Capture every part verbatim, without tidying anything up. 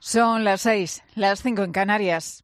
Son las seis, las cinco en Canarias.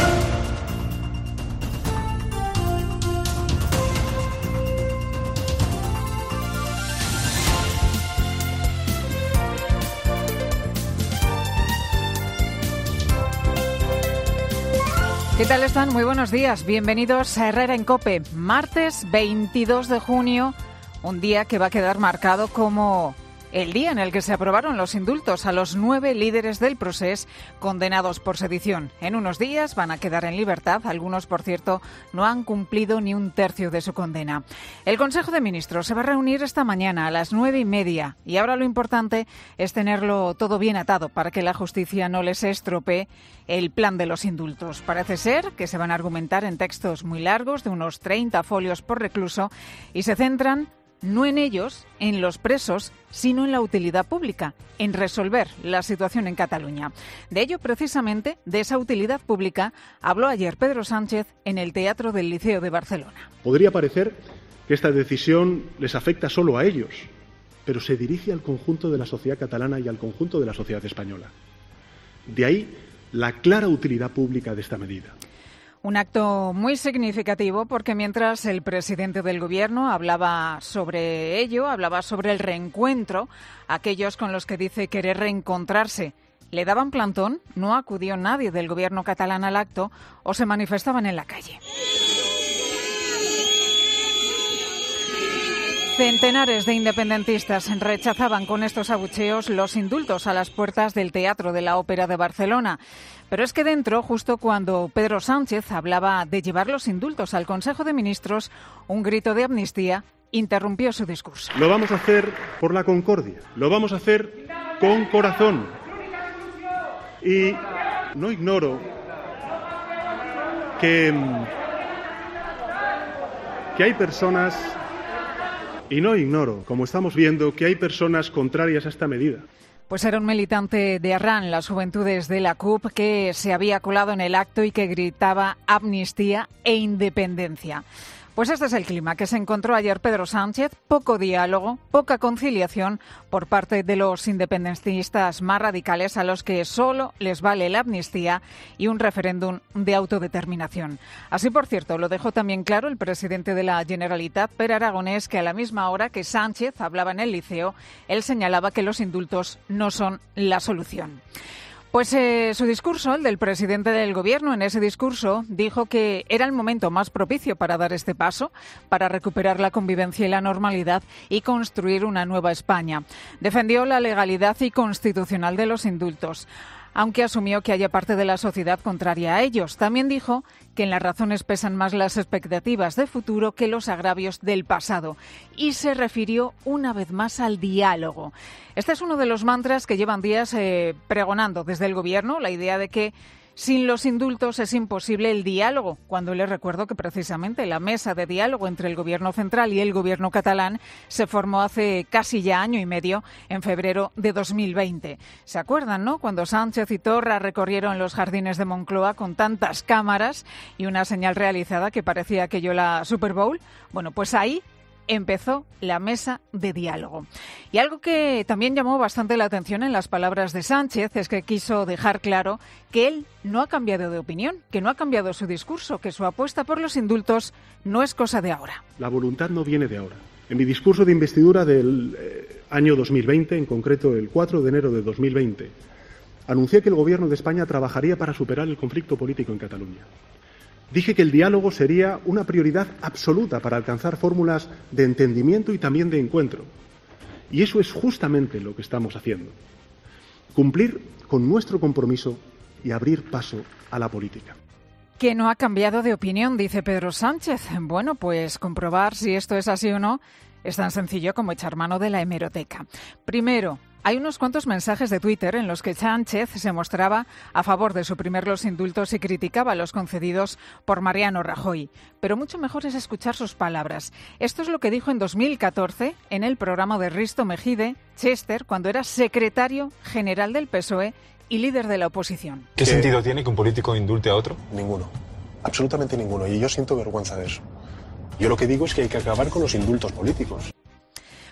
¿Qué tal están? Muy buenos días. Bienvenidos a Herrera en COPE. Martes veintidós de junio, un día que va a quedar marcado como el día en el que se aprobaron los indultos a los nueve líderes del Procés condenados por sedición. En unos días van a quedar en libertad. Algunos, por cierto, no han cumplido ni un tercio de su condena. El Consejo de Ministros se va a reunir esta mañana a las nueve y media. Y ahora lo importante es tenerlo todo bien atado para que la justicia no les estropee el plan de los indultos. Parece ser que se van a argumentar en textos muy largos, de unos treinta folios por recluso, y se centran no en ellos, en los presos, sino en la utilidad pública, en resolver la situación en Cataluña. De ello, precisamente, de esa utilidad pública, habló ayer Pedro Sánchez en el Teatro del Liceo de Barcelona. Podría parecer que esta decisión les afecta solo a ellos, pero se dirige al conjunto de la sociedad catalana y al conjunto de la sociedad española. De ahí la clara utilidad pública de esta medida. Un acto muy significativo porque mientras el presidente del Gobierno hablaba sobre ello, hablaba sobre el reencuentro, aquellos con los que dice querer reencontrarse le daban plantón, no acudió nadie del Gobierno catalán al acto o se manifestaban en la calle. Centenares de independentistas rechazaban con estos abucheos los indultos a las puertas del Teatro de la Ópera de Barcelona. Pero es que dentro, justo cuando Pedro Sánchez hablaba de llevar los indultos al Consejo de Ministros, un grito de amnistía interrumpió su discurso. Lo vamos a hacer por la concordia, lo vamos a hacer con corazón. Y no ignoro que, que hay personas... Y no ignoro, como estamos viendo, que hay personas contrarias a esta medida. Pues era un militante de Arran, las Juventudes de la C U P, que se había colado en el acto y que gritaba amnistía e independencia. Pues este es el clima que se encontró ayer Pedro Sánchez, poco diálogo, poca conciliación por parte de los independentistas más radicales a los que solo les vale la amnistía y un referéndum de autodeterminación. Así, por cierto, lo dejó también claro el presidente de la Generalitat, Pere Aragonès, que a la misma hora que Sánchez hablaba en el Liceo, él señalaba que los indultos no son la solución. Pues eh, su discurso, el del presidente del Gobierno, en ese discurso dijo que era el momento más propicio para dar este paso, para recuperar la convivencia y la normalidad y construir una nueva España. Defendió la legalidad y constitucional de los indultos, aunque asumió que haya parte de la sociedad contraria a ellos. También dijo que en las razones pesan más las expectativas de futuro que los agravios del pasado. Y se refirió una vez más al diálogo. Este es uno de los mantras que llevan días eh, pregonando desde el Gobierno, la idea de que sin los indultos es imposible el diálogo, cuando les recuerdo que precisamente la mesa de diálogo entre el Gobierno central y el Gobierno catalán se formó hace casi ya año y medio, en febrero de dos mil veinte. ¿Se acuerdan, no? Cuando Sánchez y Torra recorrieron los jardines de Moncloa con tantas cámaras y una señal realizada que parecía aquello la Super Bowl. Bueno, pues ahí empezó la mesa de diálogo. Y algo que también llamó bastante la atención en las palabras de Sánchez es que quiso dejar claro que él no ha cambiado de opinión, que no ha cambiado su discurso, que su apuesta por los indultos no es cosa de ahora. La voluntad no viene de ahora. En mi discurso de investidura del eh, año dos mil veinte, en concreto el cuatro de enero de dos mil veinte, anuncié que el Gobierno de España trabajaría para superar el conflicto político en Cataluña. Dije que el diálogo sería una prioridad absoluta para alcanzar fórmulas de entendimiento y también de encuentro. Y eso es justamente lo que estamos haciendo. Cumplir con nuestro compromiso y abrir paso a la política. Que no ha cambiado de opinión, dice Pedro Sánchez. Bueno, pues comprobar si esto es así o no es tan sencillo como echar mano de la hemeroteca. Primero, hay unos cuantos mensajes de Twitter en los que Sánchez se mostraba a favor de suprimir los indultos y criticaba los concedidos por Mariano Rajoy. Pero mucho mejor es escuchar sus palabras. Esto es lo que dijo en dos mil catorce en el programa de Risto Mejide, Chester, cuando era secretario general del P S O E y líder de la oposición. ¿Qué sentido tiene que un político indulte a otro? Ninguno. Absolutamente ninguno. Y yo siento vergüenza de eso. Yo lo que digo es que hay que acabar con los indultos políticos.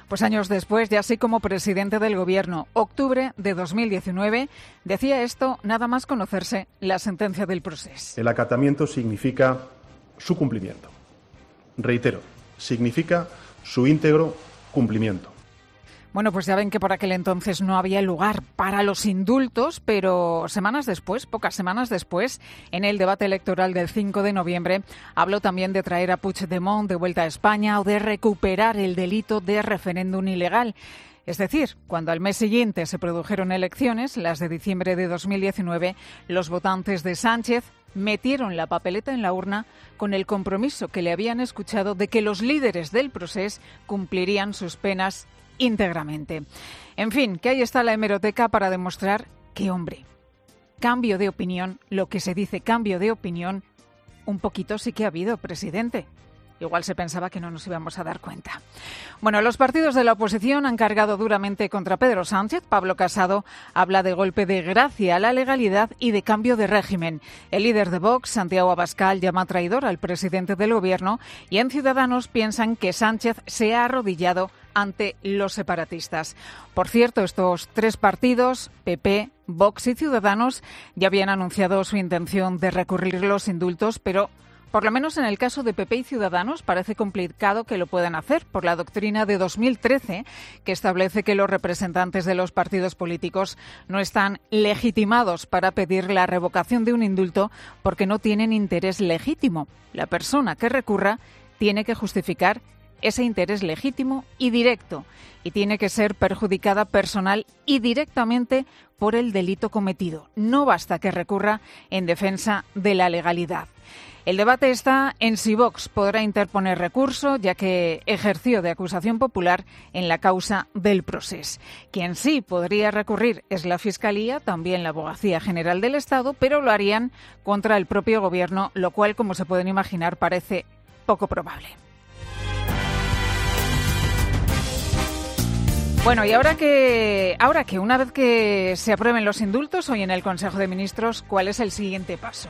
Pues años después, ya así como presidente del Gobierno, octubre de dos mil diecinueve, decía esto nada más conocerse la sentencia del Procés. El acatamiento significa su cumplimiento. Reitero, significa su íntegro cumplimiento. Bueno, pues ya ven que por aquel entonces no había lugar para los indultos, pero semanas después, pocas semanas después, en el debate electoral del cinco de noviembre, habló también de traer a Puigdemont de vuelta a España o de recuperar el delito de referéndum ilegal. Es decir, cuando al mes siguiente se produjeron elecciones, las de diciembre de dos mil diecinueve, los votantes de Sánchez metieron la papeleta en la urna con el compromiso que le habían escuchado de que los líderes del Procés cumplirían sus penas íntegramente. En fin, que ahí está la hemeroteca para demostrar que, hombre, cambio de opinión, lo que se dice cambio de opinión, un poquito sí que ha habido, presidente. Igual se pensaba que no nos íbamos a dar cuenta. Bueno, los partidos de la oposición han cargado duramente contra Pedro Sánchez. Pablo Casado habla de golpe de gracia a la legalidad y de cambio de régimen. El líder de Vox, Santiago Abascal, llama traidor al presidente del Gobierno y en Ciudadanos piensan que Sánchez se ha arrodillado ante los separatistas. Por cierto, estos tres partidos, P P, Vox y Ciudadanos, ya habían anunciado su intención de recurrir los indultos, pero por lo menos en el caso de P P y Ciudadanos parece complicado que lo puedan hacer por la doctrina de dos mil trece que establece que los representantes de los partidos políticos no están legitimados para pedir la revocación de un indulto porque no tienen interés legítimo. La persona que recurra tiene que justificar ese interés legítimo y directo y tiene que ser perjudicada personal y directamente por el delito cometido. No basta que recurra en defensa de la legalidad. El debate está en si Vox podrá interponer recurso, ya que ejerció de acusación popular en la causa del Procés. Quien sí podría recurrir es la Fiscalía, también la Abogacía General del Estado, pero lo harían contra el propio Gobierno, lo cual, como se pueden imaginar, parece poco probable. Bueno, y ahora que, ahora que una vez que se aprueben los indultos hoy en el Consejo de Ministros, ¿cuál es el siguiente paso?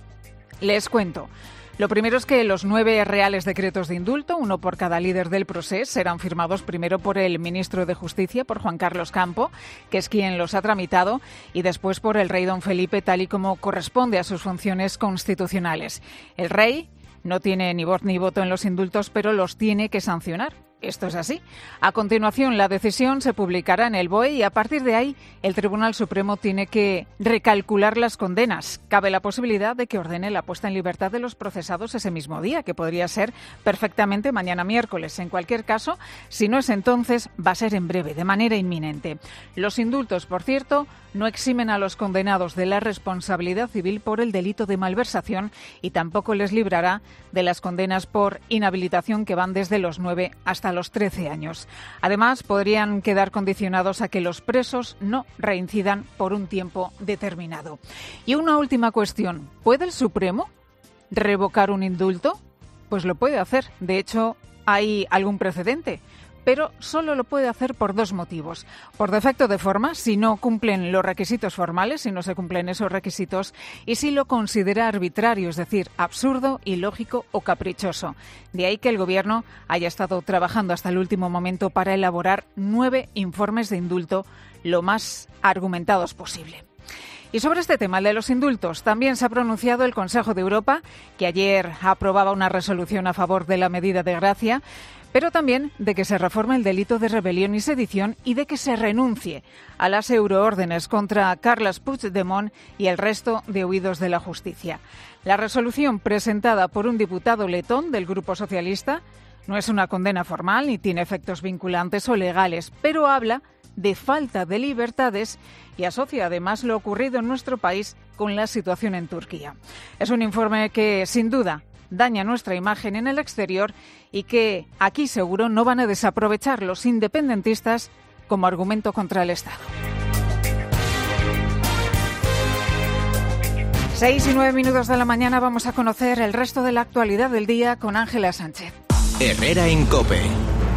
Les cuento. Lo primero es que los nueve reales decretos de indulto, uno por cada líder del Procés, serán firmados primero por el ministro de Justicia, por Juan Carlos Campo, que es quien los ha tramitado, y después por el rey don Felipe, tal y como corresponde a sus funciones constitucionales. El rey no tiene ni voz ni voto en los indultos, pero los tiene que sancionar. Esto es así. A continuación, la decisión se publicará en el B O E y a partir de ahí el Tribunal Supremo tiene que recalcular las condenas. Cabe la posibilidad de que ordene la puesta en libertad de los procesados ese mismo día, que podría ser perfectamente mañana miércoles. En cualquier caso, si no es entonces, va a ser en breve, de manera inminente. Los indultos, por cierto, no eximen a los condenados de la responsabilidad civil por el delito de malversación y tampoco les librará de las condenas por inhabilitación que van desde los nueve hasta los trece años. Además, podrían quedar condicionados a que los presos no reincidan por un tiempo determinado. Y una última cuestión. ¿Puede el Supremo revocar un indulto? Pues lo puede hacer. De hecho, hay algún precedente. Pero solo lo puede hacer por dos motivos. Por defecto de forma, si no cumplen los requisitos formales, si no se cumplen esos requisitos, y si lo considera arbitrario, es decir, absurdo, ilógico o caprichoso. De ahí que el Gobierno haya estado trabajando hasta el último momento para elaborar nueve informes de indulto lo más argumentados posible. Y sobre este tema, el de los indultos, también se ha pronunciado el Consejo de Europa, que ayer aprobaba una resolución a favor de la medida de gracia, pero también de que se reforme el delito de rebelión y sedición y de que se renuncie a las euroórdenes contra Carles Puigdemont y el resto de huidos de la justicia. La resolución presentada por un diputado letón del Grupo Socialista no es una condena formal ni tiene efectos vinculantes o legales, pero habla de falta de libertades y asocia además lo ocurrido en nuestro país con la situación en Turquía. Es un informe que, sin duda, daña nuestra imagen en el exterior y que aquí seguro no van a desaprovechar los independentistas como argumento contra el Estado. Seis y nueve minutos de la mañana vamos a conocer el resto de la actualidad del día con Ángela Sánchez. Herrera en COPE.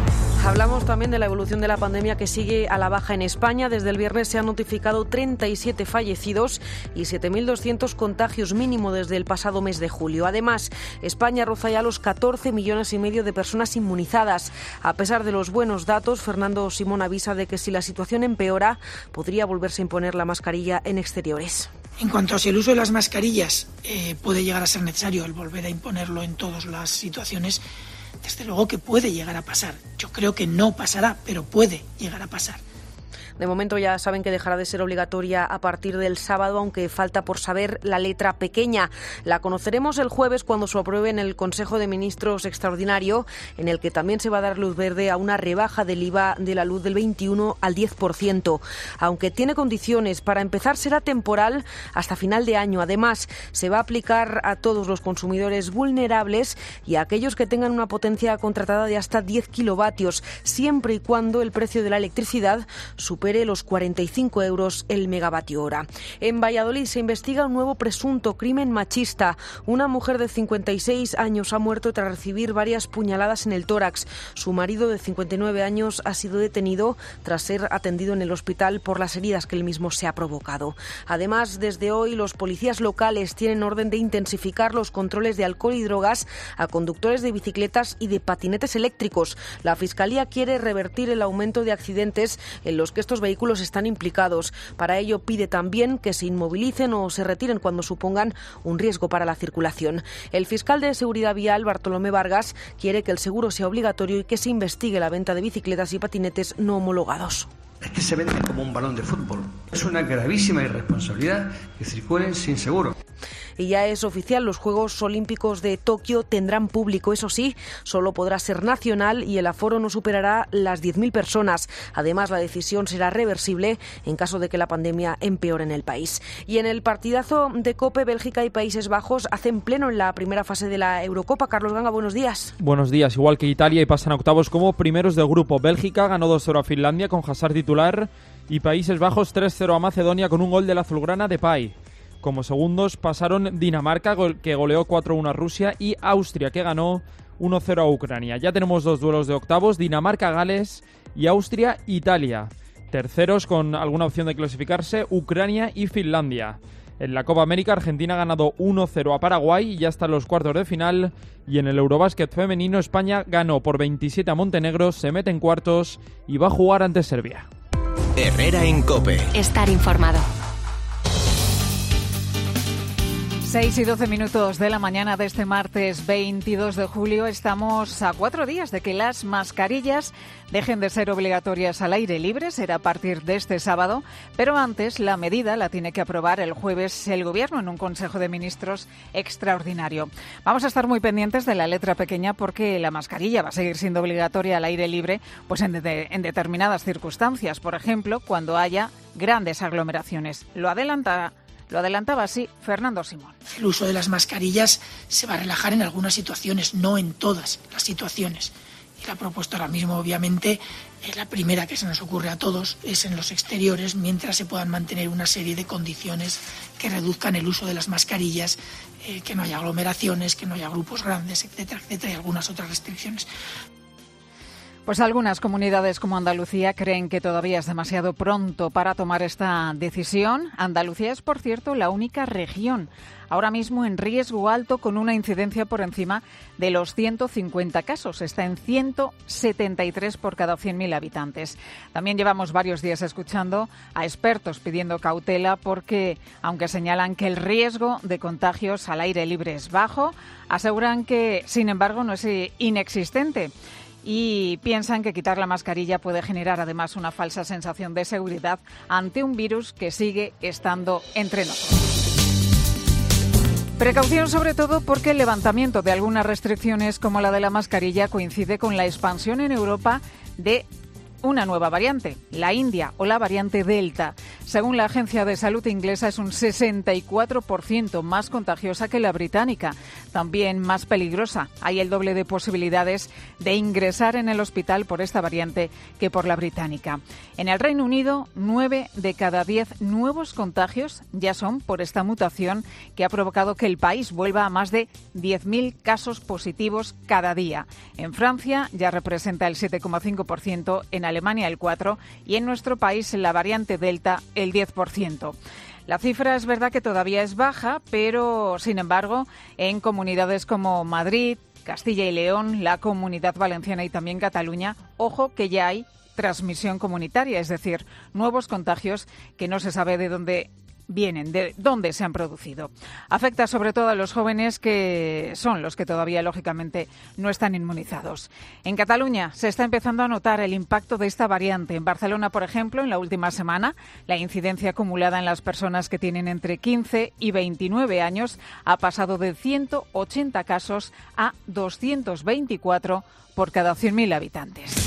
Hablamos también de la evolución de la pandemia que sigue a la baja en España. Desde el viernes se han notificado treinta y siete fallecidos y siete mil doscientos contagios mínimo desde el pasado mes de julio. Además, España roza ya los catorce millones y medio de personas inmunizadas. A pesar de los buenos datos, Fernando Simón avisa de que si la situación empeora, podría volverse a imponer la mascarilla en exteriores. En cuanto a si el uso de las mascarillas eh, puede llegar a ser necesario el volver a imponerlo en todas las situaciones, desde luego que puede llegar a pasar. Yo creo que no pasará, pero puede llegar a pasar. De momento ya saben que dejará de ser obligatoria a partir del sábado, aunque falta por saber la letra pequeña. La conoceremos el jueves cuando se apruebe en el Consejo de Ministros extraordinario, en el que también se va a dar luz verde a una rebaja del I V A de la luz del veintiuno al diez por ciento. Aunque tiene condiciones, para empezar será temporal hasta final de año. Además, se va a aplicar a todos los consumidores vulnerables y a aquellos que tengan una potencia contratada de hasta diez kilovatios, siempre y cuando el precio de la electricidad supere los cuarenta y cinco euros el megavatio hora. En Valladolid se investiga un nuevo presunto crimen machista. Una mujer de cincuenta y seis años ha muerto tras recibir varias puñaladas en el tórax. Su marido de cincuenta y nueve años ha sido detenido tras ser atendido en el hospital por las heridas que él mismo se ha provocado. Además, desde hoy los policías locales tienen orden de intensificar los controles de alcohol y drogas a conductores de bicicletas y de patinetes eléctricos. La Fiscalía quiere revertir el aumento de accidentes en los que estos vehículos están implicados. Para ello pide también que se inmovilicen o se retiren cuando supongan un riesgo para la circulación. El fiscal de Seguridad Vial, Bartolomé Vargas, quiere que el seguro sea obligatorio y que se investigue la venta de bicicletas y patinetes no homologados. Es que se venden como un balón de fútbol. Es una gravísima irresponsabilidad que circulen sin seguro. Y ya es oficial, los Juegos Olímpicos de Tokio tendrán público. Eso sí, solo podrá ser nacional y el aforo no superará las diez mil personas. Además, la decisión será reversible en caso de que la pandemia empeore en el país. Y en el partidazo de COPE, Bélgica y Países Bajos hacen pleno en la primera fase de la Eurocopa. Carlos Ganga, buenos días. Buenos días. Igual que Italia y pasan a octavos como primeros del grupo. Bélgica ganó dos cero a Finlandia con Hazard titular y Países Bajos tres cero a Macedonia con un gol del azulgrana Depay. Como segundos pasaron Dinamarca, que goleó cuatro uno a Rusia, y Austria, que ganó uno cero a Ucrania. Ya tenemos dos duelos de octavos, Dinamarca-Gales y Austria-Italia. Terceros, con alguna opción de clasificarse, Ucrania y Finlandia. En la Copa América, Argentina ha ganado uno cero a Paraguay y ya está en los cuartos de final. Y en el Eurobásquet femenino, España ganó por veintisiete a Montenegro, se mete en cuartos y va a jugar ante Serbia. Herrera en COPE. Estar informado. seis y doce minutos de la mañana de este martes veintidós de julio. Estamos a cuatro días de que las mascarillas dejen de ser obligatorias al aire libre. Será a partir de este sábado. Pero antes, la medida la tiene que aprobar el jueves el Gobierno en un Consejo de Ministros extraordinario. Vamos a estar muy pendientes de la letra pequeña porque la mascarilla va a seguir siendo obligatoria al aire libre pues en, de, en determinadas circunstancias. Por ejemplo, cuando haya grandes aglomeraciones. Lo adelanta... Lo adelantaba así Fernando Simón. El uso de las mascarillas se va a relajar en algunas situaciones, no en todas las situaciones. Y la propuesta ahora mismo, obviamente, es la primera que se nos ocurre a todos, es en los exteriores, mientras se puedan mantener una serie de condiciones que reduzcan el uso de las mascarillas, eh, que no haya aglomeraciones, que no haya grupos grandes, etcétera, etcétera, y algunas otras restricciones. Pues algunas comunidades como Andalucía creen que todavía es demasiado pronto para tomar esta decisión. Andalucía es, por cierto, la única región ahora mismo en riesgo alto con una incidencia por encima de los ciento cincuenta casos. Está en ciento setenta y tres por cada cien mil habitantes. También llevamos varios días escuchando a expertos pidiendo cautela porque, aunque señalan que el riesgo de contagios al aire libre es bajo, aseguran que, sin embargo, no es inexistente. Y piensan que quitar la mascarilla puede generar además una falsa sensación de seguridad ante un virus que sigue estando entre nosotros. Precaución sobre todo porque el levantamiento de algunas restricciones como la de la mascarilla coincide con la expansión en Europa de una nueva variante, la India o la variante Delta. Según la Agencia de Salud inglesa, es un sesenta y cuatro por ciento más contagiosa que la británica, también más peligrosa. Hay el doble de posibilidades de ingresar en el hospital por esta variante que por la británica. En el Reino Unido, nueve de cada diez nuevos contagios ya son por esta mutación que ha provocado que el país vuelva a más de diez mil casos positivos cada día. En Francia ya representa el siete coma cinco por ciento, en Alemania el cuatro por ciento y en nuestro país la variante Delta el diez por ciento. La cifra es verdad que todavía es baja, pero sin embargo en comunidades como Madrid, Castilla y León, la Comunidad Valenciana y también Cataluña, ojo que ya hay transmisión comunitaria, es decir, nuevos contagios que no se sabe de dónde vienen, de dónde se han producido. Afecta sobre todo a los jóvenes, que son los que todavía, lógicamente, no están inmunizados. En Cataluña se está empezando a notar el impacto de esta variante. En Barcelona, por ejemplo, en la última semana, la incidencia acumulada en las personas que tienen entre quince y veintinueve años ha pasado de ciento ochenta casos a doscientos veinticuatro por cada cien mil habitantes.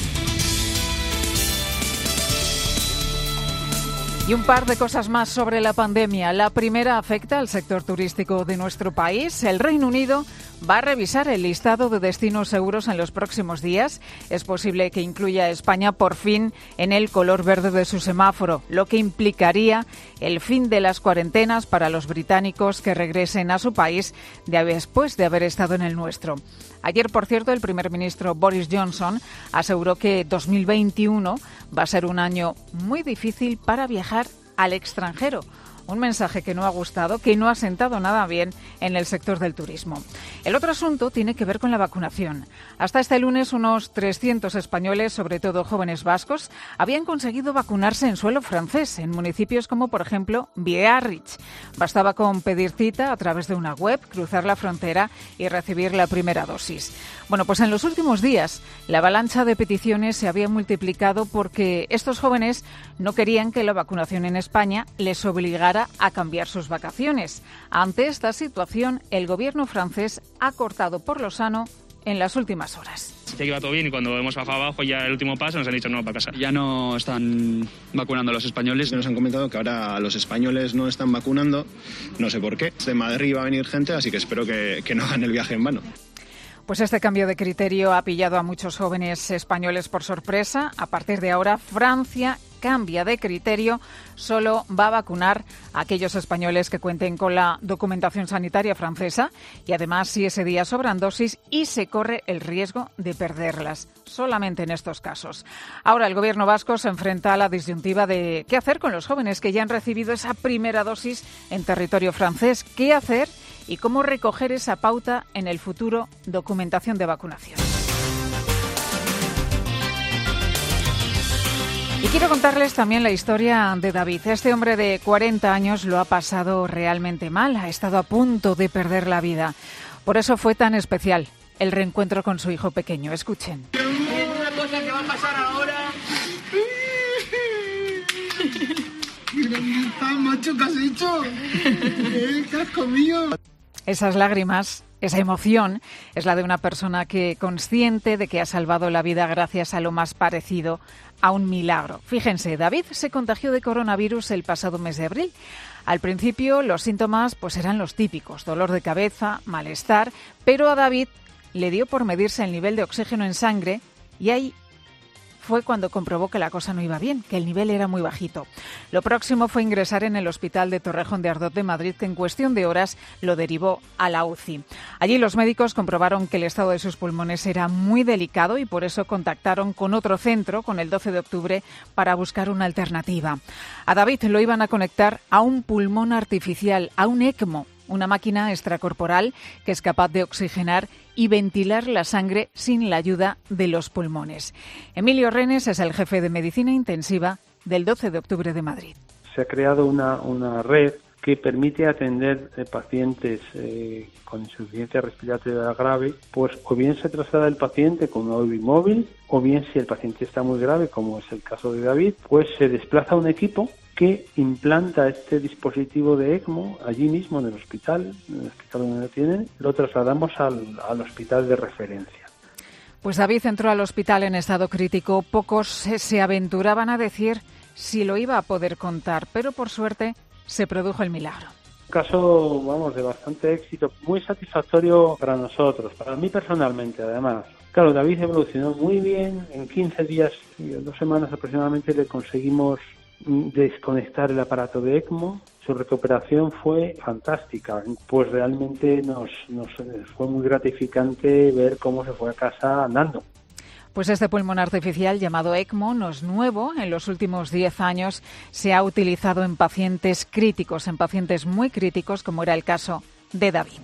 Y un par de cosas más sobre la pandemia. La primera afecta al sector turístico de nuestro país. El Reino Unido va a revisar el listado de destinos seguros en los próximos días. Es posible que incluya a España por fin en el color verde de su semáforo, lo que implicaría el fin de las cuarentenas para los británicos que regresen a su país después de haber estado en el nuestro. Ayer, por cierto, el primer ministro Boris Johnson aseguró que dos mil veintiuno va a ser un año muy difícil para viajar al extranjero. Un mensaje que no ha gustado, que no ha sentado nada bien en el sector del turismo. El otro asunto tiene que ver con la vacunación. Hasta este lunes, unos trescientos españoles, sobre todo jóvenes vascos, habían conseguido vacunarse en suelo francés, en municipios como, por ejemplo, Biarritz. Bastaba con pedir cita a través de una web, cruzar la frontera y recibir la primera dosis. Bueno, pues en los últimos días, la avalancha de peticiones se había multiplicado porque estos jóvenes no querían que la vacunación en España les obligara a cambiar sus vacaciones. Ante esta situación, el gobierno francés ha cortado por lo sano en las últimas horas. Ya que iba todo bien y cuando hemos bajado abajo ya el último paso nos han dicho no, para casa. Ya no están vacunando a los españoles. Nos han comentado que ahora los españoles no están vacunando, no sé por qué. De Madrid va a venir gente, así que espero que, que no hagan el viaje en vano. Pues este cambio de criterio ha pillado a muchos jóvenes españoles por sorpresa. A partir de ahora, Francia cambia de criterio, solo va a vacunar a aquellos españoles que cuenten con la documentación sanitaria francesa y además si ese día sobran dosis y se corre el riesgo de perderlas, solamente en estos casos. Ahora el gobierno vasco se enfrenta a la disyuntiva de qué hacer con los jóvenes que ya han recibido esa primera dosis en territorio francés, qué hacer y cómo recoger esa pauta en el futuro documentación de vacunación. Y quiero contarles también la historia de David. Este hombre de cuarenta años lo ha pasado realmente mal, ha estado a punto de perder la vida. Por eso fue tan especial el reencuentro con su hijo pequeño. Escuchen. Una cosa que va a pasar ahora. Macho, ¿qué has hecho? ¿Qué has comido? Esas lágrimas, esa emoción, es la de una persona que consciente de que ha salvado la vida gracias a lo más parecido a un milagro. Fíjense, David se contagió de coronavirus el pasado mes de abril. Al principio los síntomas pues eran los típicos, dolor de cabeza, malestar, pero a David le dio por medirse el nivel de oxígeno en sangre y ahí fue cuando comprobó que la cosa no iba bien, que el nivel era muy bajito. Lo próximo fue ingresar en el hospital de Torrejón de Ardoz de Madrid, que en cuestión de horas lo derivó a la U C I. Allí los médicos comprobaron que el estado de sus pulmones era muy delicado y por eso contactaron con otro centro, con el doce de octubre, para buscar una alternativa. A David lo iban a conectar a un pulmón artificial, a un ECMO, una máquina extracorporal que es capaz de oxigenar y ventilar la sangre sin la ayuda de los pulmones. Emilio Renes es el jefe de medicina intensiva del doce de octubre de Madrid. Se ha creado una, una red que permite atender eh, pacientes eh, con insuficiencia respiratoria grave, pues o bien se traslada el paciente con un U B I móvil, o bien si el paciente está muy grave, como es el caso de David, pues se desplaza un equipo que implanta este dispositivo de ECMO allí mismo en el hospital, en el hospital donde lo tienen, lo trasladamos al, al hospital de referencia. Pues David entró al hospital en estado crítico. Pocos se aventuraban a decir si lo iba a poder contar, pero por suerte se produjo el milagro. Un caso, vamos, de bastante éxito, muy satisfactorio para nosotros, para mí personalmente, además. Claro, David evolucionó muy bien. En quince días, dos semanas aproximadamente, le conseguimos desconectar el aparato de ECMO. Su recuperación fue fantástica. Pues realmente nos, nos fue muy gratificante ver cómo se fue a casa andando. Pues este pulmón artificial llamado ECMO no es nuevo. En los últimos diez años se ha utilizado en pacientes críticos, en pacientes muy críticos, como era el caso de David.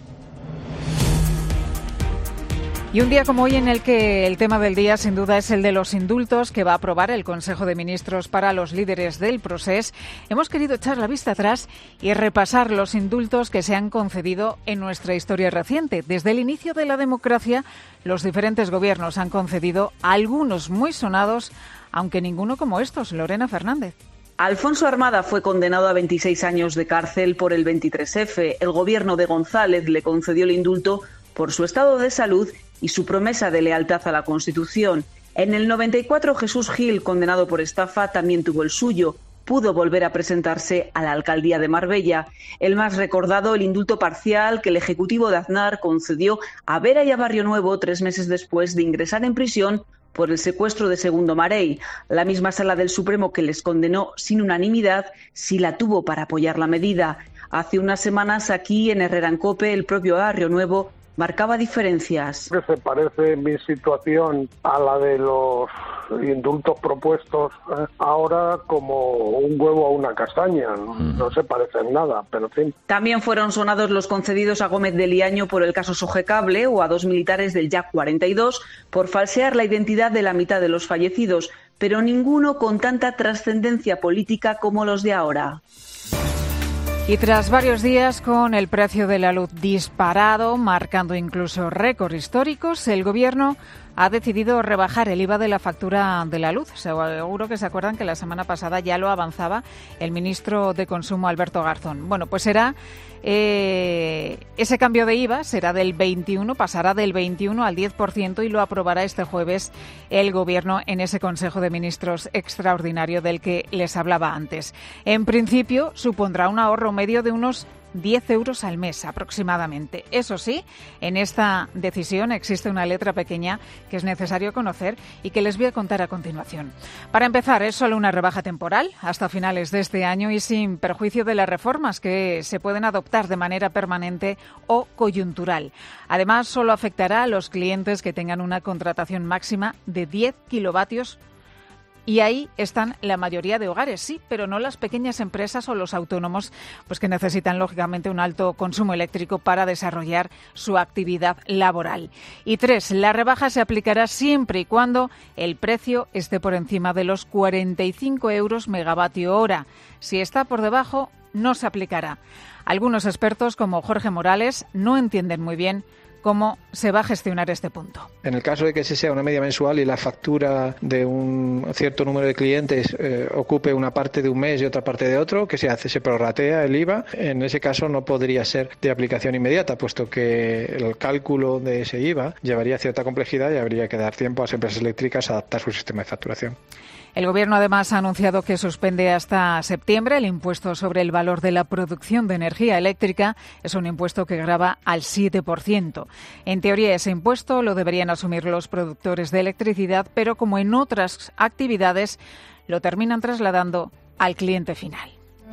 Y un día como hoy en el que el tema del día sin duda es el de los indultos que va a aprobar el Consejo de Ministros para los líderes del Procés, hemos querido echar la vista atrás y repasar los indultos que se han concedido en nuestra historia reciente. Desde el inicio de la democracia, los diferentes gobiernos han concedido algunos muy sonados, aunque ninguno como estos. Lorena Fernández. Alfonso Armada fue condenado a veintiséis años de cárcel por el veintitrés efe. El gobierno de González le concedió el indulto por su estado de salud y su promesa de lealtad a la Constitución. En el noventa y cuatro, Jesús Gil, condenado por estafa, también tuvo el suyo. Pudo volver a presentarse a la alcaldía de Marbella. El más recordado, el indulto parcial que el Ejecutivo de Aznar concedió a Vera y a Barrio Nuevo tres meses después de ingresar en prisión por el secuestro de Segundo Marey. La misma sala del Supremo que les condenó sin unanimidad sí la tuvo para apoyar la medida. Hace unas semanas aquí en Herrera en Cope, el propio Barrio Nuevo marcaba diferencias. Que se parece mi situación a la de los indultos propuestos eh, ahora como un huevo a una castaña. No se parecen nada, pero en fin. También fueron sonados los concedidos a Gómez de Liaño por el caso Sogecable o a dos militares del Yak cuarenta y dos por falsear la identidad de la mitad de los fallecidos, pero ninguno con tanta trascendencia política como los de ahora. Y tras varios días con el precio de la luz disparado, marcando incluso récords históricos, el Gobierno ha decidido rebajar el I V A de la factura de la luz. Seguro que se acuerdan que la semana pasada ya lo avanzaba el ministro de Consumo, Alberto Garzón. Bueno, pues será eh, ese cambio de I V A será del veintiuno, pasará del veintiuno al diez por ciento y lo aprobará este jueves el Gobierno en ese Consejo de Ministros extraordinario del que les hablaba antes. En principio, supondrá un ahorro medio de unos diez euros al mes aproximadamente. Eso sí, en esta decisión existe una letra pequeña que es necesario conocer y que les voy a contar a continuación. Para empezar, es solo una rebaja temporal hasta finales de este año y sin perjuicio de las reformas que se pueden adoptar de manera permanente o coyuntural. Además, solo afectará a los clientes que tengan una contratación máxima de diez kilovatios. Y ahí están la mayoría de hogares, sí, pero no las pequeñas empresas o los autónomos, pues que necesitan lógicamente un alto consumo eléctrico para desarrollar su actividad laboral. Y tres, la rebaja se aplicará siempre y cuando el precio esté por encima de los cuarenta y cinco euros megavatio hora. Si está por debajo, no se aplicará. Algunos expertos, como Jorge Morales, no entienden muy bien cómo se va a gestionar este punto. En el caso de que ese sea una media mensual y la factura de un cierto número de clientes eh, ocupe una parte de un mes y otra parte de otro, ¿qué se hace? Se prorratea el I V A. En ese caso no podría ser de aplicación inmediata, puesto que el cálculo de ese I V A llevaría cierta complejidad y habría que dar tiempo a las empresas eléctricas a adaptar su sistema de facturación. El Gobierno además ha anunciado que suspende hasta septiembre el impuesto sobre el valor de la producción de energía eléctrica. Es un impuesto que grava al siete por ciento. En teoría, ese impuesto lo deberían asumir los productores de electricidad, pero como en otras actividades, lo terminan trasladando al cliente final.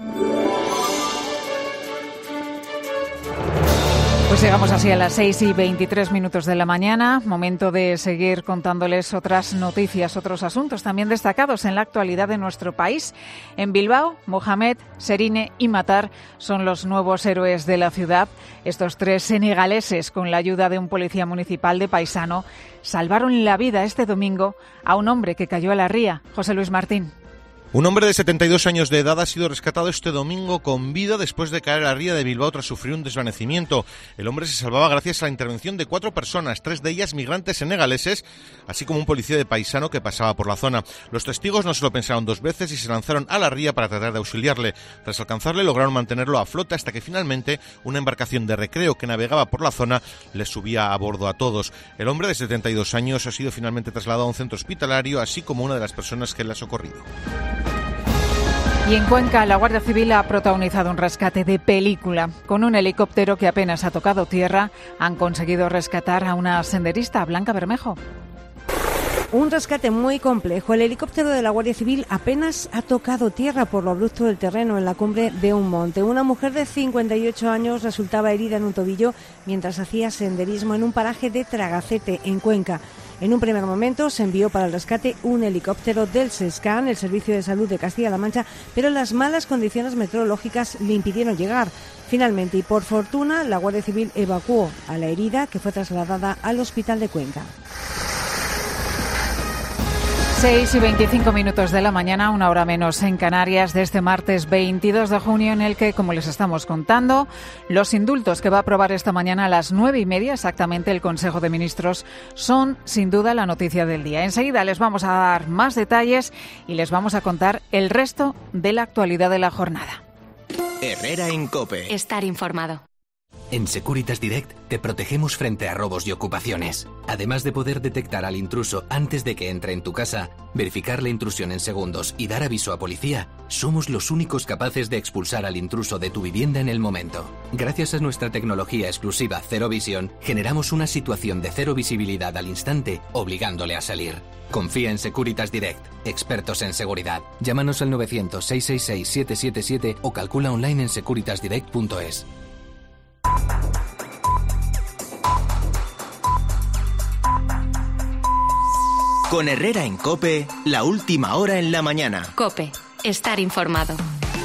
Pues llegamos así a las seis y veintitrés minutos de la mañana, momento de seguir contándoles otras noticias, otros asuntos también destacados en la actualidad de nuestro país. En Bilbao, Mohamed, Serine y Matar son los nuevos héroes de la ciudad. Estos tres senegaleses, con la ayuda de un policía municipal de Paisano, salvaron la vida este domingo a un hombre que cayó a la ría. José Luis Martín. Un hombre de setenta y dos años de edad ha sido rescatado este domingo con vida después de caer a la ría de Bilbao tras sufrir un desvanecimiento. El hombre se salvaba gracias a la intervención de cuatro personas, tres de ellas migrantes senegaleses, así como un policía de paisano que pasaba por la zona. Los testigos no se lo pensaron dos veces y se lanzaron a la ría para tratar de auxiliarle. Tras alcanzarle, lograron mantenerlo a flote hasta que finalmente una embarcación de recreo que navegaba por la zona les subía a bordo a todos. El hombre de setenta y dos años ha sido finalmente trasladado a un centro hospitalario, así como una de las personas que le ha socorrido. Y en Cuenca, la Guardia Civil ha protagonizado un rescate de película. Con un helicóptero que apenas ha tocado tierra, han conseguido rescatar a una senderista, Blanca Bermejo. Un rescate muy complejo. El helicóptero de la Guardia Civil apenas ha tocado tierra por lo abrupto del terreno en la cumbre de un monte. Una mujer de cincuenta y ocho años resultaba herida en un tobillo mientras hacía senderismo en un paraje de Tragacete, en Cuenca. En un primer momento se envió para el rescate un helicóptero del SESCAN, el Servicio de Salud de Castilla-La Mancha, pero las malas condiciones meteorológicas le impidieron llegar. Finalmente, y por fortuna, la Guardia Civil evacuó a la herida, que fue trasladada al hospital de Cuenca. seis y veinticinco minutos de la mañana, una hora menos en Canarias, de este martes veintidós de junio, en el que, como les estamos contando, los indultos que va a aprobar esta mañana a las nueve y media exactamente el Consejo de Ministros son, sin duda, la noticia del día. Enseguida les vamos a dar más detalles y les vamos a contar el resto de la actualidad de la jornada. Herrera en COPE. Estar informado. En Securitas Direct te protegemos frente a robos y ocupaciones. Además de poder detectar al intruso antes de que entre en tu casa, verificar la intrusión en segundos y dar aviso a policía, somos los únicos capaces de expulsar al intruso de tu vivienda en el momento. Gracias a nuestra tecnología exclusiva Cero Visión, generamos una situación de cero visibilidad al instante, obligándole a salir. Confía en Securitas Direct, expertos en seguridad. Llámanos al novecientos, seiscientos sesenta y seis, siete siete siete o calcula online en securitas direct punto es. Con Herrera en COPE, la última hora en la mañana. COPE, estar informado.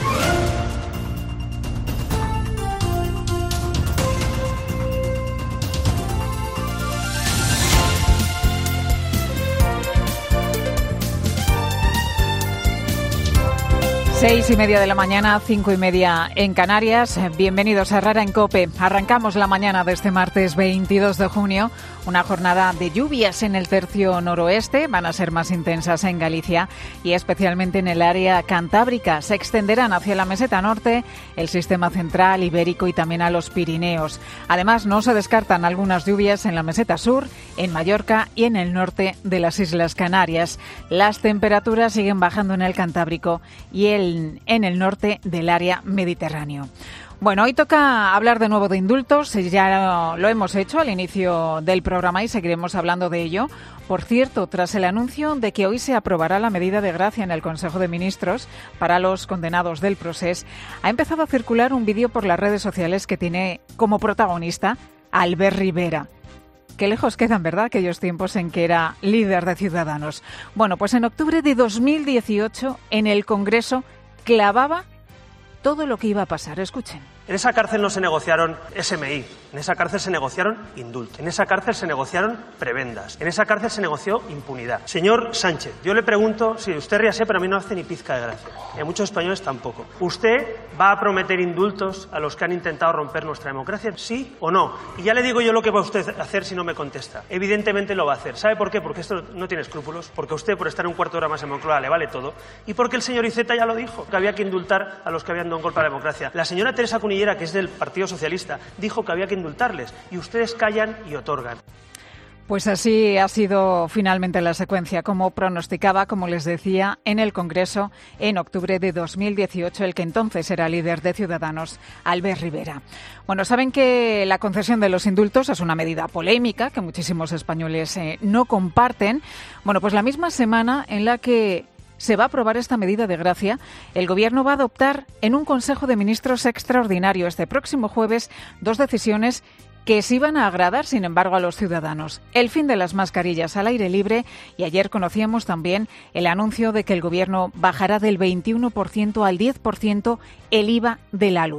Seis y media de la mañana, cinco y media en Canarias. Bienvenidos a Herrera en COPE. Arrancamos la mañana de este martes veintidós de junio. Una jornada de lluvias en el tercio noroeste. Van a ser más intensas en Galicia y especialmente en el área cantábrica. Se extenderán hacia la meseta norte, el sistema central, ibérico y también a los Pirineos. Además, no se descartan algunas lluvias en la meseta sur, en Mallorca y en el norte de las Islas Canarias. Las temperaturas siguen bajando en el Cantábrico y el en el norte del área mediterráneo. Bueno, hoy toca hablar de nuevo de indultos, ya lo hemos hecho al inicio del programa y seguiremos hablando de ello. Por cierto, tras el anuncio de que hoy se aprobará la medida de gracia en el Consejo de Ministros para los condenados del Procés, ha empezado a circular un vídeo por las redes sociales que tiene como protagonista a Albert Rivera. Qué lejos quedan, ¿verdad?, aquellos tiempos en que era líder de Ciudadanos. Bueno, pues en octubre de dos mil dieciocho, en el Congreso, clavaba todo lo que iba a pasar. Escuchen. En esa cárcel no se negociaron S M I, en esa cárcel se negociaron indultos, en esa cárcel se negociaron prebendas, en esa cárcel se negoció impunidad. Señor Sánchez, yo le pregunto, si usted ríase, pero a mí no hace ni pizca de gracia, y a muchos españoles tampoco. ¿Usted va a prometer indultos a los que han intentado romper nuestra democracia? ¿Sí o no? Y ya le digo yo lo que va a usted hacer si no me contesta. Evidentemente lo va a hacer. ¿Sabe por qué? Porque esto no tiene escrúpulos, porque a usted por estar un cuarto de hora más en Moncloa le vale todo, y porque el señor Iceta ya lo dijo, que había que indultar a los que habían dado un golpe a la democracia. La señora Teresa Cunillera, que es del Partido Socialista, dijo que había que indultarles, y ustedes callan y otorgan. Pues así ha sido finalmente la secuencia, como pronosticaba, como les decía, en el Congreso en octubre de dos mil dieciocho, el que entonces era líder de Ciudadanos, Albert Rivera. Bueno, saben que la concesión de los indultos es una medida polémica que muchísimos españoles eh, no comparten. Bueno, pues la misma semana en la que se va a aprobar esta medida de gracia, el Gobierno va a adoptar en un Consejo de Ministros extraordinario este próximo jueves dos decisiones que sí van a agradar, sin embargo, a los ciudadanos. El fin de las mascarillas al aire libre y ayer conocíamos también el anuncio de que el Gobierno bajará del veintiuno por ciento al diez por ciento el I V A de la luz.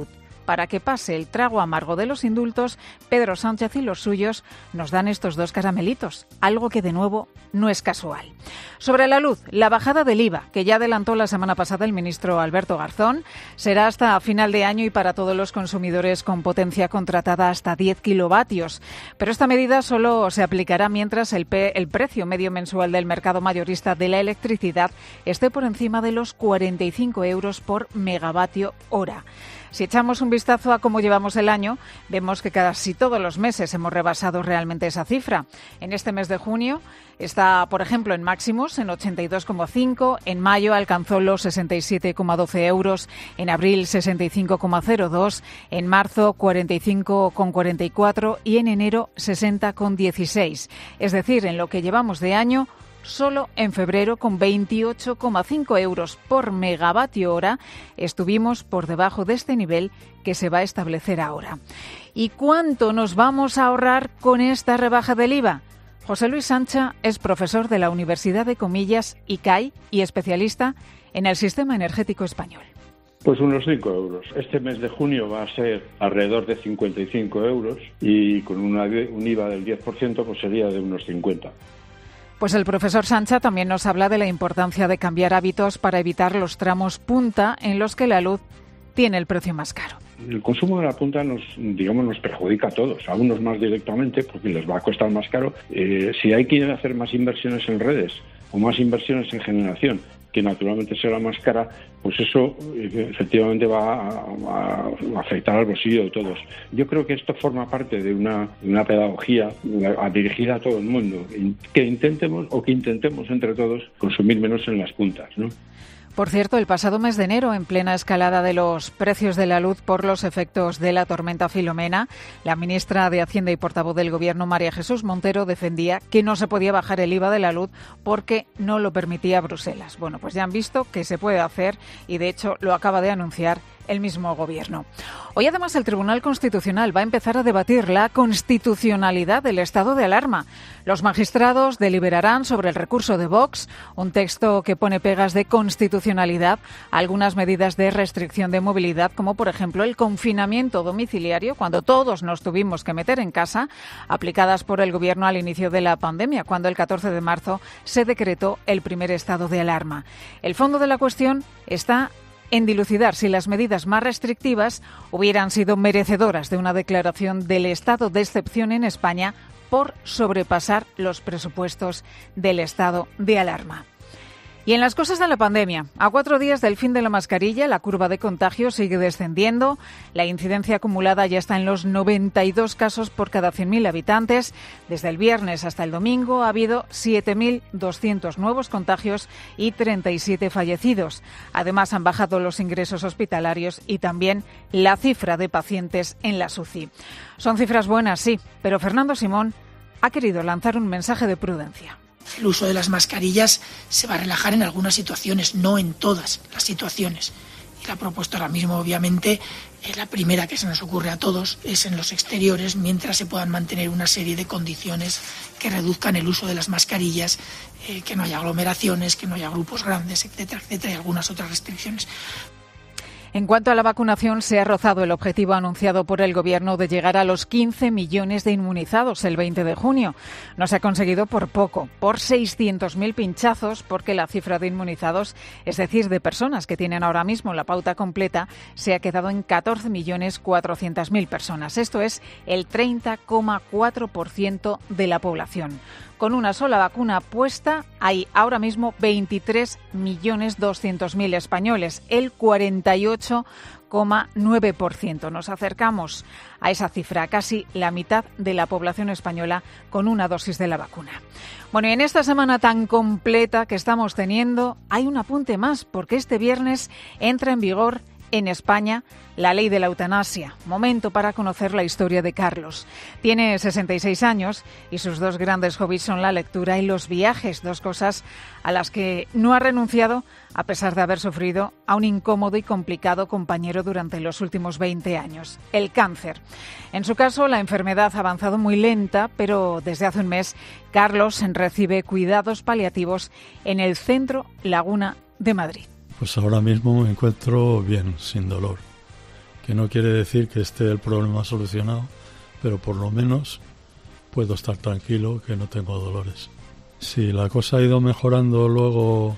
para que pase el trago amargo de los indultos, Pedro Sánchez y los suyos nos dan estos dos caramelitos, algo que de nuevo no es casual. Sobre la luz, la bajada del I V A, que ya adelantó la semana pasada el ministro Alberto Garzón, será hasta final de año y para todos los consumidores con potencia contratada hasta diez kilovatios. Pero esta medida solo se aplicará mientras el, pe- el precio medio mensual del mercado mayorista de la electricidad esté por encima de los cuarenta y cinco euros por megavatio hora. Si echamos un vistazo a cómo llevamos el año, vemos que casi todos los meses hemos rebasado realmente esa cifra. En este mes de junio está, por ejemplo, en máximos en ochenta y dos coma cinco, en mayo alcanzó los sesenta y siete coma doce euros, en abril sesenta y cinco coma cero dos, en marzo cuarenta y cinco coma cuarenta y cuatro y en enero sesenta coma dieciséis. Es decir, en lo que llevamos de año, solo en febrero, con veintiocho coma cinco euros por megavatio hora, estuvimos por debajo de este nivel que se va a establecer ahora. ¿Y cuánto nos vamos a ahorrar con esta rebaja del I V A? José Luis Sancha es profesor de la Universidad de Comillas, I C A I, y especialista en el sistema energético español. Pues unos cinco euros. Este mes de junio va a ser alrededor de cincuenta y cinco euros y con una, un I V A del diez por ciento pues sería de unos cincuenta. Pues el profesor Sancha también nos habla de la importancia de cambiar hábitos para evitar los tramos punta en los que la luz tiene el precio más caro. El consumo de la punta nos, digamos, nos perjudica a todos, a unos más directamente porque les va a costar más caro. Eh, si hay que hacer más inversiones en redes o más inversiones en generación, que naturalmente será más cara, pues eso efectivamente va a, a, a afectar al bolsillo de todos. Yo creo que esto forma parte de una, de una pedagogía a, dirigida a todo el mundo, que intentemos o que intentemos entre todos consumir menos en las puntas, ¿no? Por cierto, el pasado mes de enero, en plena escalada de los precios de la luz por los efectos de la tormenta Filomena, la ministra de Hacienda y portavoz del Gobierno, María Jesús Montero, defendía que no se podía bajar el I V A de la luz porque no lo permitía Bruselas. Bueno, pues ya han visto que se puede hacer y, de hecho, lo acaba de anunciar el mismo Gobierno. Hoy, además, el Tribunal Constitucional va a empezar a debatir la constitucionalidad del estado de alarma. Los magistrados deliberarán sobre el recurso de Vox, un texto que pone pegas de constitucionalidad a algunas medidas de restricción de movilidad, como por ejemplo el confinamiento domiciliario, cuando todos nos tuvimos que meter en casa, aplicadas por el Gobierno al inicio de la pandemia, cuando el catorce de marzo se decretó el primer estado de alarma. El fondo de la cuestión está en dilucidar si las medidas más restrictivas hubieran sido merecedoras de una declaración del estado de excepción en España por sobrepasar los presupuestos del estado de alarma. Y en las cosas de la pandemia, a cuatro días del fin de la mascarilla, la curva de contagio sigue descendiendo. La incidencia acumulada ya está en los noventa y dos casos por cada cien mil habitantes. Desde el viernes hasta el domingo ha habido siete mil doscientos nuevos contagios y treinta y siete fallecidos. Además, han bajado los ingresos hospitalarios y también la cifra de pacientes en la U C I. Son cifras buenas, sí, pero Fernando Simón ha querido lanzar un mensaje de prudencia. El uso de las mascarillas se va a relajar en algunas situaciones, no en todas las situaciones. Y la propuesta ahora mismo, obviamente, es la primera que se nos ocurre a todos, es en los exteriores, mientras se puedan mantener una serie de condiciones que reduzcan el uso de las mascarillas, eh, que no haya aglomeraciones, que no haya grupos grandes, etcétera, etcétera, y algunas otras restricciones. En cuanto a la vacunación, se ha rozado el objetivo anunciado por el Gobierno de llegar a los quince millones de inmunizados el veinte de junio. No se ha conseguido por poco, por seiscientos mil pinchazos, porque la cifra de inmunizados, es decir, de personas que tienen ahora mismo la pauta completa, se ha quedado en catorce millones cuatrocientas mil personas. Esto es el treinta coma cuatro por ciento de la población. Con una sola vacuna puesta, hay ahora mismo veintitrés millones doscientos mil españoles, el cuarenta y ocho coma nueve por ciento. Nos acercamos a esa cifra, casi la mitad de la población española con una dosis de la vacuna. Bueno, y en esta semana tan completa que estamos teniendo, hay un apunte más, porque este viernes entra en vigor en España la ley de la eutanasia. Momento para conocer la historia de Carlos. Tiene sesenta y seis años y sus dos grandes hobbies son la lectura y los viajes, dos cosas a las que no ha renunciado a pesar de haber sufrido a un incómodo y complicado compañero durante los últimos veinte años, el cáncer. En su caso, la enfermedad ha avanzado muy lenta, pero desde hace un mes Carlos recibe cuidados paliativos en el Centro Laguna de Madrid. Pues ahora mismo me encuentro bien, sin dolor, que no quiere decir que esté el problema solucionado, pero por lo menos puedo estar tranquilo que no tengo dolores. Sí, la cosa ha ido mejorando luego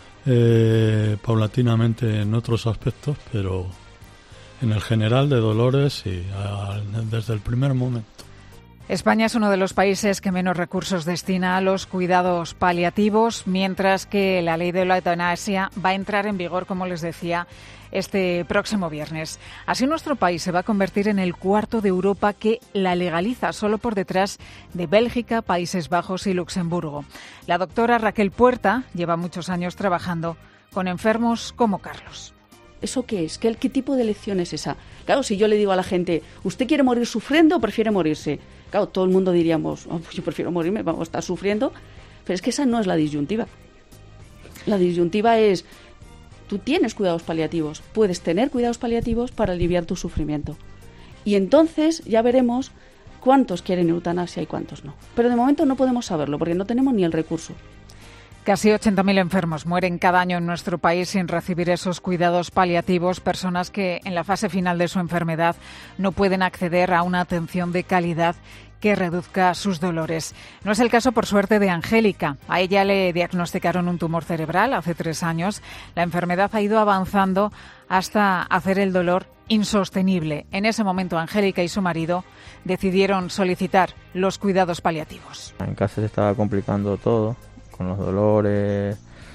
eh, paulatinamente en otros aspectos, pero en el general de dolores sí, a, desde el primer momento. España es uno de los países que menos recursos destina a los cuidados paliativos, mientras que la ley de la eutanasia va a entrar en vigor, como les decía, este próximo viernes. Así nuestro país se va a convertir en el cuarto de Europa que la legaliza, solo por detrás de Bélgica, Países Bajos y Luxemburgo. La doctora Raquel Puerta lleva muchos años trabajando con enfermos como Carlos. ¿Eso qué es? ¿Qué, qué tipo de elección es esa? Claro, si yo le digo a la gente, ¿usted quiere morir sufriendo o prefiere morirse? Claro, todo el mundo diríamos, oh, pues yo prefiero morirme, vamos a estar sufriendo. Pero es que esa no es la disyuntiva. La disyuntiva es, tú tienes cuidados paliativos, puedes tener cuidados paliativos para aliviar tu sufrimiento. Y entonces ya veremos cuántos quieren eutanasia y cuántos no. Pero de momento no podemos saberlo porque no tenemos ni el recurso. Casi ochenta mil enfermos mueren cada año en nuestro país sin recibir esos cuidados paliativos, personas que en la fase final de su enfermedad no pueden acceder a una atención de calidad que reduzca sus dolores. No es el caso, por suerte, de Angélica. A ella le diagnosticaron un tumor cerebral hace tres años. La enfermedad ha ido avanzando hasta hacer el dolor insostenible. En ese momento, Angélica y su marido decidieron solicitar los cuidados paliativos. En casa se estaba complicando todo, con los dolores,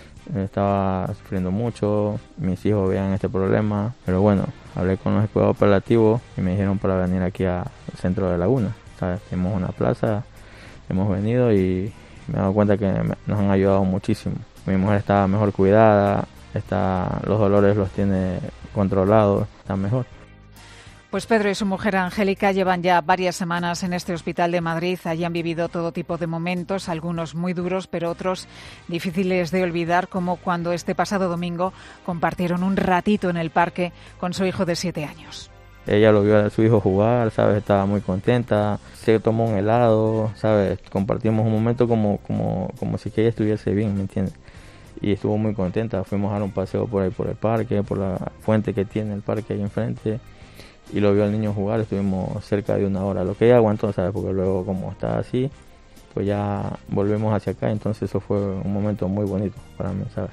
estaba sufriendo mucho, mis hijos veían este problema, pero bueno, hablé con los cuidados paliativos y me dijeron para venir aquí al centro de Laguna. ¿Sabes? Tenemos una plaza, hemos venido y me he dado cuenta que nos han ayudado muchísimo. Mi mujer está mejor cuidada, está, los dolores los tiene controlados, está mejor. Pues Pedro y su mujer Angélica llevan ya varias semanas en este hospital de Madrid. Allí han vivido todo tipo de momentos, algunos muy duros, pero otros difíciles de olvidar, como cuando este pasado domingo compartieron un ratito en el parque con su hijo de siete años. Ella lo vio a su hijo jugar, ¿sabes? Estaba muy contenta, se tomó un helado, ¿sabes? Compartimos un momento como, como, como si que ella estuviese bien, ¿me entiendes? Y estuvo muy contenta, fuimos a dar un paseo por ahí por el parque, por la fuente que tiene el parque ahí enfrente, y lo vio al niño jugar, estuvimos cerca de una hora, lo que ella aguantó, ¿sabes? Porque luego como está así, pues ya volvemos hacia acá, entonces eso fue un momento muy bonito para mí, ¿sabes?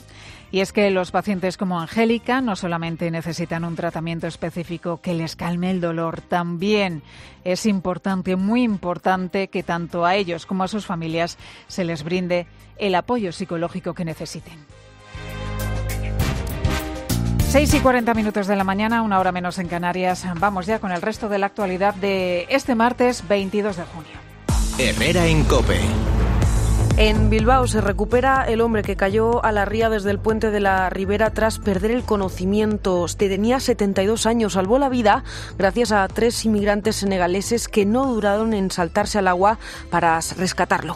Y es que los pacientes como Angélica no solamente necesitan un tratamiento específico que les calme el dolor, también es importante, muy importante, que tanto a ellos como a sus familias se les brinde el apoyo psicológico que necesiten. seis y cuarenta minutos de la mañana, una hora menos en Canarias. Vamos ya con el resto de la actualidad de este martes veintidós de junio. Herrera en COPE. En Bilbao se recupera el hombre que cayó a la ría desde el puente de la Ribera tras perder el conocimiento. Tenía setenta y dos años, salvó la vida gracias a tres inmigrantes senegaleses que no duraron en saltarse al agua para rescatarlo.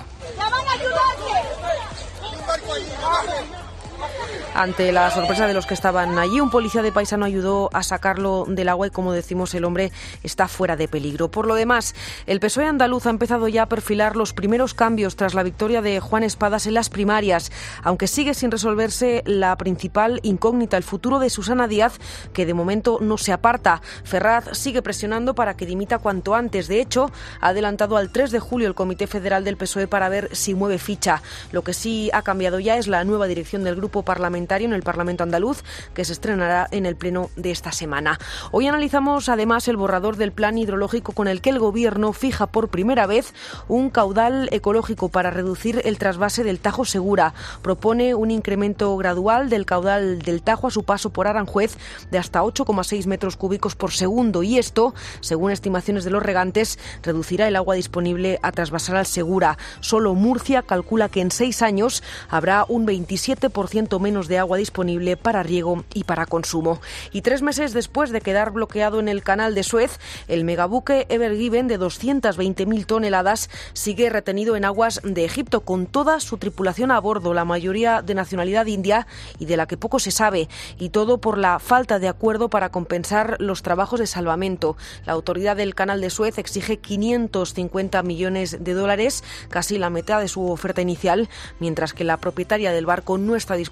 Ante la sorpresa de los que estaban allí, un policía de paisano ayudó a sacarlo del agua y, como decimos, el hombre está fuera de peligro. Por lo demás, el P S O E andaluz ha empezado ya a perfilar los primeros cambios tras la victoria de Juan Espadas en las primarias, aunque sigue sin resolverse la principal incógnita, el futuro de Susana Díaz, que de momento no se aparta. Ferraz sigue presionando para que dimita cuanto antes. De hecho, ha adelantado al tres de julio el Comité Federal del P S O E para ver si mueve ficha. Lo que sí ha cambiado ya es la nueva dirección del grupo parlamentario en el Parlamento andaluz, que se estrenará en el pleno de esta semana. Hoy analizamos además el borrador del plan hidrológico con el que el Gobierno fija por primera vez un caudal ecológico para reducir el trasvase del Tajo Segura. Propone un incremento gradual del caudal del Tajo a su paso por Aranjuez de hasta ocho coma seis metros cúbicos por segundo, y esto, según estimaciones de los regantes, reducirá el agua disponible a trasvasar al Segura. Solo Murcia calcula que en seis años habrá un veintisiete por ciento menos de de agua disponible para riego y para consumo. Y tres meses después de quedar bloqueado en el canal de Suez, el megabuque Ever Given de doscientas veinte mil toneladas sigue retenido en aguas de Egipto con toda su tripulación a bordo, la mayoría de nacionalidad india y de la que poco se sabe, y todo por la falta de acuerdo para compensar los trabajos de salvamento. La autoridad del canal de Suez exige quinientos cincuenta millones de dólares, casi la mitad de su oferta inicial, mientras que la propietaria del barco no está dispuesta a pagar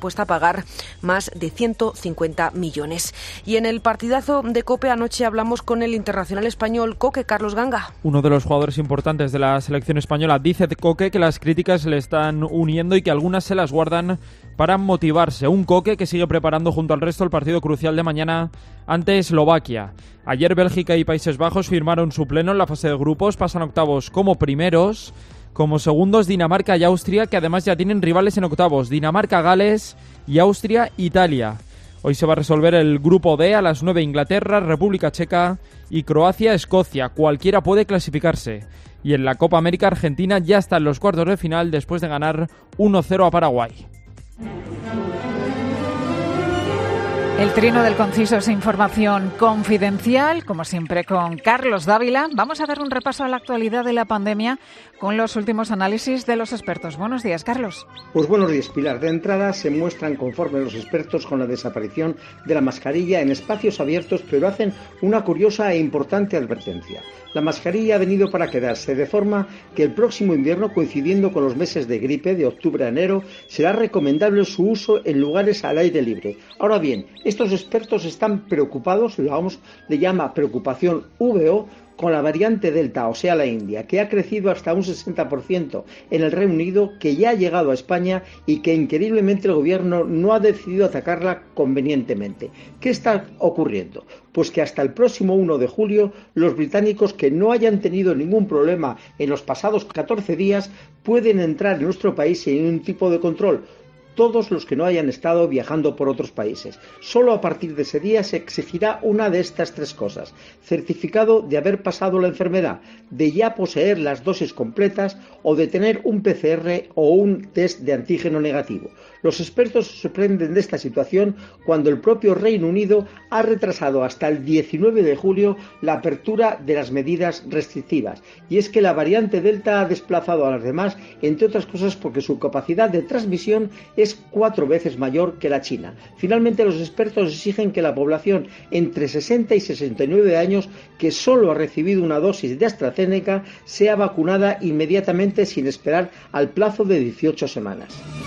pagar más de ciento cincuenta millones. Y en el partidazo de COPE anoche hablamos con el internacional español Coque, Carlos Ganga. Uno de los jugadores importantes de la selección española dice Coque que las críticas le están uniendo y que algunas se las guardan para motivarse. Un Coque que sigue preparando junto al resto el partido crucial de mañana ante Eslovaquia. Ayer Bélgica y Países Bajos firmaron su pleno en la fase de grupos, pasan octavos como primeros. Como segundos Dinamarca y Austria, que además ya tienen rivales en octavos. Dinamarca, Gales y Austria, Italia. Hoy se va a resolver el grupo D a las nueve Inglaterra, República Checa y Croacia, Escocia. Cualquiera puede clasificarse. Y en la Copa América, Argentina ya está en los cuartos de final después de ganar uno cero a Paraguay. El trino del conciso es información confidencial, como siempre con Carlos Dávila. Vamos a dar un repaso a la actualidad de la pandemia con los últimos análisis de los expertos. Buenos días, Carlos. Pues buenos días, Pilar. De entrada se muestran conformes los expertos con la desaparición de la mascarilla en espacios abiertos, pero hacen una curiosa e importante advertencia. La mascarilla ha venido para quedarse, de forma que el próximo invierno, coincidiendo con los meses de gripe de octubre a enero, será recomendable su uso en lugares al aire libre. Ahora bien, estos expertos están preocupados, digamos, le llama preocupación V O, con la variante Delta, o sea la India, que ha crecido hasta un sesenta por ciento en el Reino Unido, que ya ha llegado a España y que increíblemente el gobierno no ha decidido atacarla convenientemente. ¿Qué está ocurriendo? Pues que hasta el próximo uno de julio los británicos que no hayan tenido ningún problema en los pasados catorce días pueden entrar en nuestro país sin ningún tipo de control. Todos los que no hayan estado viajando por otros países. Solo a partir de ese día se exigirá una de estas tres cosas: certificado de haber pasado la enfermedad, de ya poseer las dosis completas o de tener un P C R o un test de antígeno negativo. Los expertos se sorprenden de esta situación cuando el propio Reino Unido ha retrasado hasta el diecinueve de julio la apertura de las medidas restrictivas. Y es que la variante Delta ha desplazado a las demás, entre otras cosas porque su capacidad de transmisión es cuatro veces mayor que la China. Finalmente, los expertos exigen que la población entre sesenta y sesenta y nueve años que solo ha recibido una dosis de AstraZeneca sea vacunada inmediatamente sin esperar al plazo de dieciocho semanas.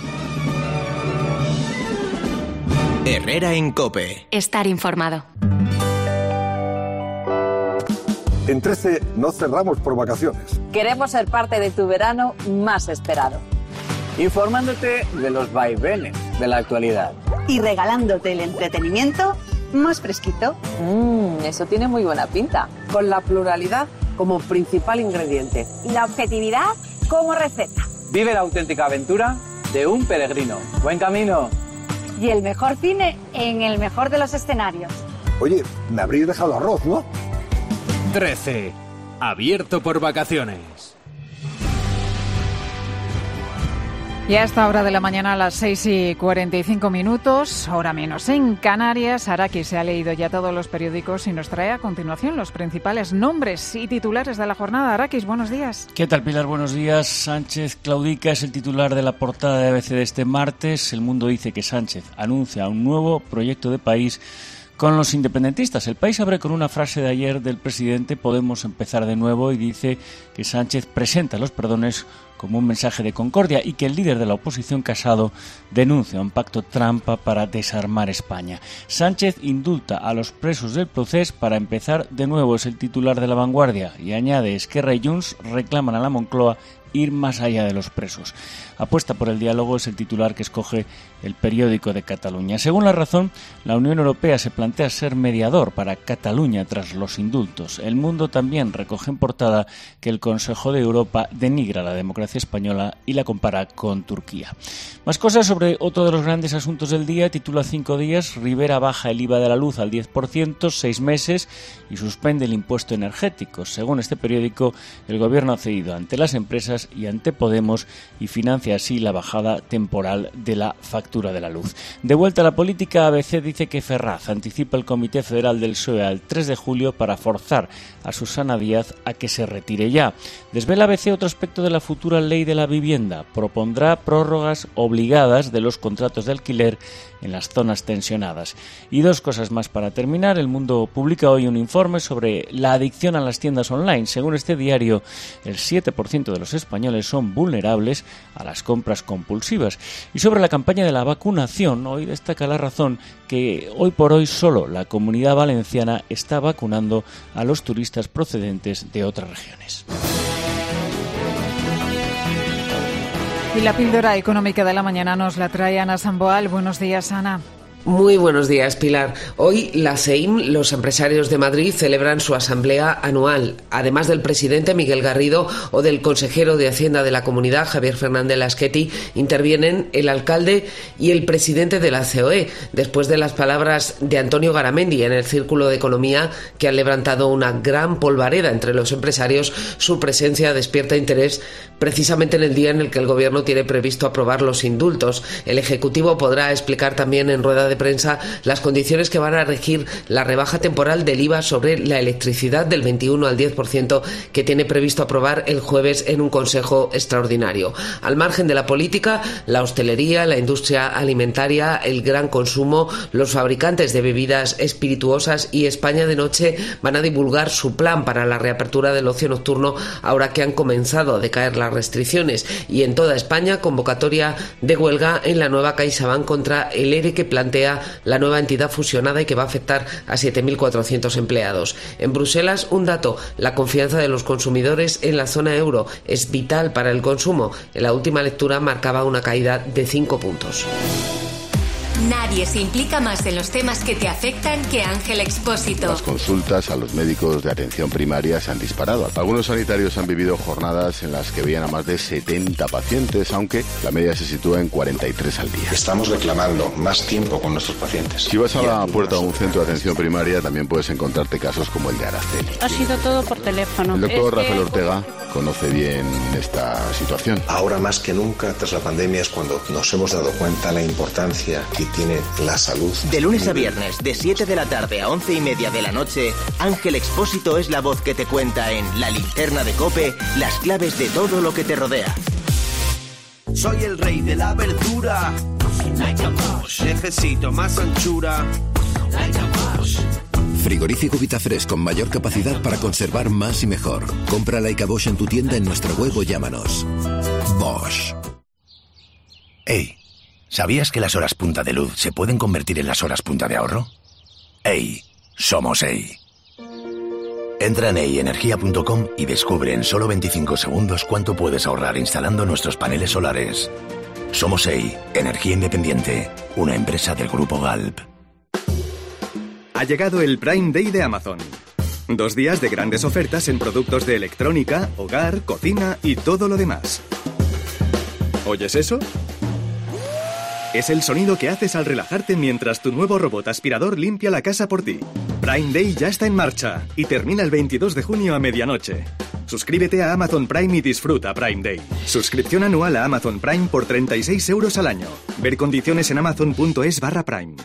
Herrera en COPE. Estar informado. En trece no cerramos por vacaciones. Queremos ser parte de tu verano más esperado. Informándote de los vaivenes de la actualidad. Y regalándote el entretenimiento más fresquito. Mmm, eso tiene muy buena pinta. Con la pluralidad como principal ingrediente. Y la objetividad como receta. Vive la auténtica aventura de un peregrino. ¡Buen camino! Y el mejor cine en el mejor de los escenarios. Oye, me habréis dejado arroz, ¿no? trece. Abierto por vacaciones. Y a esta hora de la mañana, a las seis y cuarenta y cinco minutos, hora menos en Canarias, Araki se ha leído ya todos los periódicos y nos trae a continuación los principales nombres y titulares de la jornada. Arakis, buenos días. ¿Qué tal, Pilar? Buenos días. Sánchez claudica es el titular de la portada de A B C de este martes. El Mundo dice que Sánchez anuncia un nuevo proyecto de país con los independentistas. El País abre con una frase de ayer del presidente: podemos empezar de nuevo, y dice que Sánchez presenta los perdones como un mensaje de concordia y que el líder de la oposición, Casado, denuncia un pacto trampa para desarmar España. Sánchez indulta a los presos del Procés para empezar de nuevo, es el titular de La Vanguardia, y añade: Esquerra y Junts reclaman a la Moncloa ir más allá de los presos. Apuesta por el diálogo es el titular que escoge el Periódico de Cataluña. Según La Razón, la Unión Europea se plantea ser mediador para Cataluña tras los indultos. El Mundo también recoge en portada que el Consejo de Europa denigra la democracia española y la compara con Turquía. Más cosas sobre otro de los grandes asuntos del día. Titula Cinco días, Rivera baja el I V A de la luz al diez por ciento, seis meses, y suspende el impuesto energético. Según este periódico, el gobierno ha cedido ante las empresas y ante Podemos y financia así la bajada temporal de la factura de la luz. De vuelta a la política, A B C dice que Ferraz anticipa el Comité Federal del P S O E al tres de julio para forzar a Susana Díaz a que se retire ya. Desvela A B C otro aspecto de la futura ley de la vivienda. Propondrá prórrogas obligadas de los contratos de alquiler en las zonas tensionadas. Y dos cosas más para terminar. El Mundo publica hoy un informe sobre la adicción a las tiendas online. Según este diario, el siete por ciento de los españoles españoles son vulnerables a las compras compulsivas. Y sobre la campaña de la vacunación, hoy destaca La Razón que hoy por hoy solo la Comunidad Valenciana está vacunando a los turistas procedentes de otras regiones. Y la píldora económica de la mañana nos la trae Ana Samboal. Buenos días, Ana. Muy buenos días, Pilar. Hoy la C E I M, los empresarios de Madrid, celebran su asamblea anual. Además del presidente Miguel Garrido o del consejero de Hacienda de la Comunidad, Javier Fernández Lasqueti, intervienen el alcalde y el presidente de la C O E, después de las palabras de Antonio Garamendi en el Círculo de Economía, que han levantado una gran polvareda entre los empresarios. Su presencia despierta interés precisamente en el día en el que el Gobierno tiene previsto aprobar los indultos. El Ejecutivo podrá explicar también en rueda de prensa las condiciones que van a regir la rebaja temporal del I V A sobre la electricidad del veintiuno al diez por ciento que tiene previsto aprobar el jueves en un consejo extraordinario. Al margen de la política, la hostelería, la industria alimentaria, el gran consumo, los fabricantes de bebidas espirituosas y España de Noche van a divulgar su plan para la reapertura del ocio nocturno ahora que han comenzado a decaer las restricciones. Y en toda España, convocatoria de huelga en la nueva CaixaBank contra el ERE que plantea la nueva entidad fusionada y que va a afectar a siete mil cuatrocientos empleados. En Bruselas, un dato: la confianza de los consumidores en la zona euro es vital para el consumo. En la última lectura marcaba una caída de cinco puntos. Nadie se implica más en los temas que te afectan que Ángel Expósito. Las consultas a los médicos de atención primaria se han disparado. Algunos sanitarios han vivido jornadas en las que veían a más de setenta pacientes, aunque la media se sitúa en cuarenta y tres al día. Estamos reclamando más tiempo con nuestros pacientes. Si vas a la puerta de un centro de atención primaria, también puedes encontrarte casos como el de Araceli. Ha sido todo por teléfono. El doctor es Rafael que... Ortega conoce bien esta situación. Ahora más que nunca, tras la pandemia, es cuando nos hemos dado cuenta la importancia que tiene la salud. De lunes a viernes, de siete de la tarde a once y media de la noche, Ángel Expósito es la voz que te cuenta en La Linterna de COPE las claves de todo lo que te rodea. Soy el rey de la verdura. Necesito más anchura. Frigorífico Vitafresh con mayor capacidad para conservar más y mejor. Compra Laika Bosch en tu tienda, en nuestra web o llámanos. Bosch. Hey, ¿sabías que las horas punta de luz se pueden convertir en las horas punta de ahorro? Hey, somos Hey. Entra en hey energía punto com y descubre en solo veinticinco segundos cuánto puedes ahorrar instalando nuestros paneles solares. Somos Hey, energía independiente, una empresa del Grupo Galp. Ha llegado el Prime Day de Amazon. Dos días de grandes ofertas en productos de electrónica, hogar, cocina y todo lo demás. ¿Oyes eso? Es el sonido que haces al relajarte mientras tu nuevo robot aspirador limpia la casa por ti. Prime Day ya está en marcha y termina el veintidós de junio a medianoche. Suscríbete a Amazon Prime y disfruta Prime Day. Suscripción anual a Amazon Prime por treinta y seis euros al año. Ver condiciones en amazon punto es barra Prime.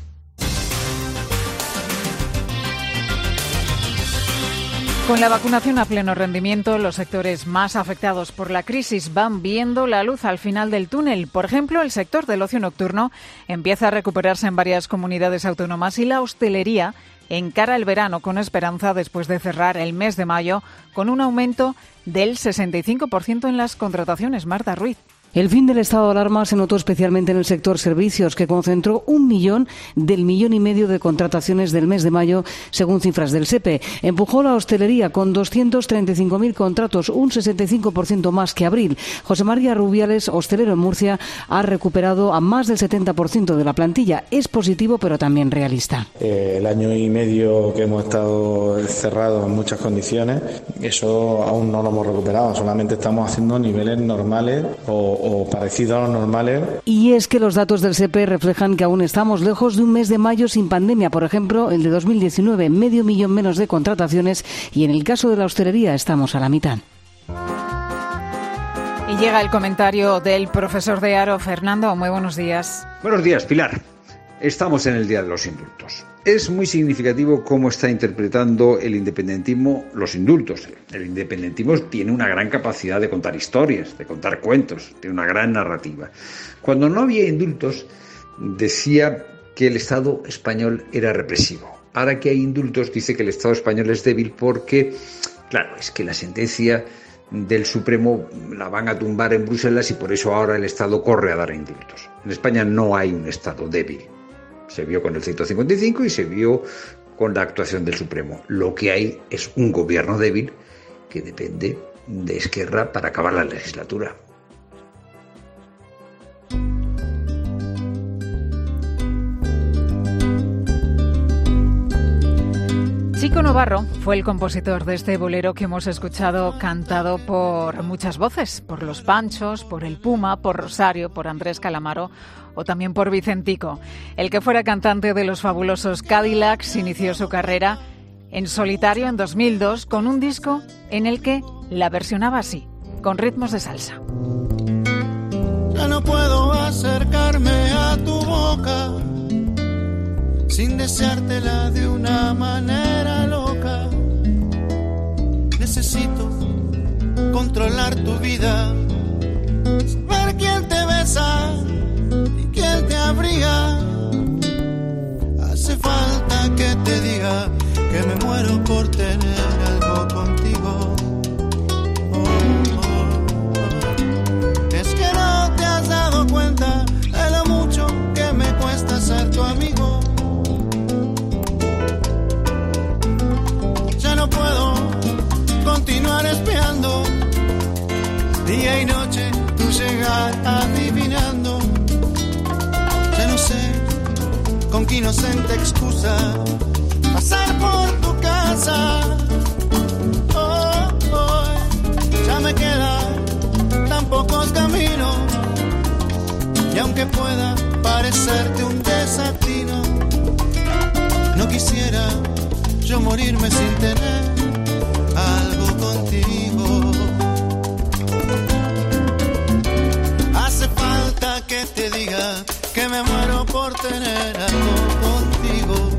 Con la vacunación a pleno rendimiento, los sectores más afectados por la crisis van viendo la luz al final del túnel. Por ejemplo, el sector del ocio nocturno empieza a recuperarse en varias comunidades autónomas y la hostelería encara el verano con esperanza después de cerrar el mes de mayo con un aumento del sesenta y cinco por ciento en las contrataciones. Marta Ruiz. El fin del estado de alarma se notó especialmente en el sector servicios, que concentró un millón del millón y medio de contrataciones del mes de mayo, según cifras del SEPE. Empujó la hostelería con doscientos treinta y cinco mil contratos, un sesenta y cinco por ciento más que abril. José María Rubiales, hostelero en Murcia, ha recuperado a más del setenta por ciento de la plantilla. Es positivo, pero también realista. Eh, el año y medio que hemos estado cerrados en muchas condiciones, eso aún no lo hemos recuperado. Solamente estamos haciendo niveles normales o o parecido a los normales. Y es que los datos del SEPE reflejan que aún estamos lejos de un mes de mayo sin pandemia. Por ejemplo, el de dos mil diecinueve, medio millón menos de contrataciones, y en el caso de la hostelería estamos a la mitad. Y llega el comentario del profesor de Aro, Fernando. Muy buenos días. Buenos días, Pilar. Estamos en el Día de los Indultos. Es muy significativo cómo está interpretando el independentismo los indultos. El independentismo tiene una gran capacidad de contar historias, de contar cuentos, tiene una gran narrativa. Cuando no había indultos, decía que el Estado español era represivo. Ahora que hay indultos, dice que el Estado español es débil porque, claro, es que la sentencia del Supremo la van a tumbar en Bruselas y por eso ahora el Estado corre a dar indultos. En España no hay un Estado débil. Se vio con el ciento cincuenta y cinco y se vio con la actuación del Supremo. Lo que hay es un gobierno débil que depende de Esquerra para acabar la legislatura. Chico Novarro fue el compositor de este bolero que hemos escuchado cantado por muchas voces, por Los Panchos, por El Puma, por Rosario, por Andrés Calamaro o también por Vicentico. El que fuera cantante de los fabulosos Cadillacs inició su carrera en solitario en dos mil dos con un disco en el que la versionaba así, con ritmos de salsa. Ya no puedo acercarme a tu boca sin deseártela de una manera loca. Necesito controlar tu vida, saber quién te besa y quién te abriga. Hace falta que te diga que me muero por tener algo contigo. Oh, oh, oh. Es que no te has dado cuenta de lo mucho que me cuesta ser tu amigo. No puedo continuar espiando día y noche tu llegar adivinando. Ya no sé con qué inocente excusa pasar por tu casa. Oh, oh, ya me quedan tan pocos caminos y aunque pueda parecerte un desatino, no quisiera yo morirme sin tener algo contigo. Hace falta que te diga que me muero por tener algo contigo.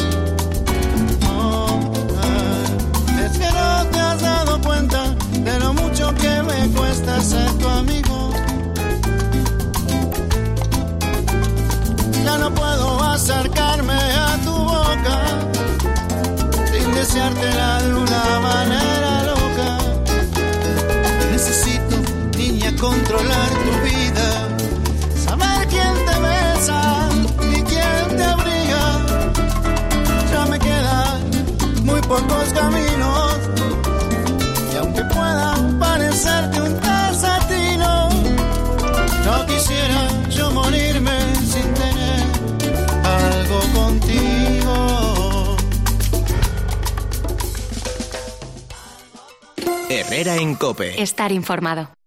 Oh, ah, es que no te has dado cuenta de lo mucho que me cuesta ser tu amigo. Ya no puedo acercarme a tu boca deseártela de una manera loca. Necesito, niña, controlar tu vida, saber quién te besa y quién te abriga. Ya me quedan muy pocos caminos y aunque puedan parecerte un desatino, no quisiera yo morirme sin tener algo contigo. Herrera en COPE. Estar informado.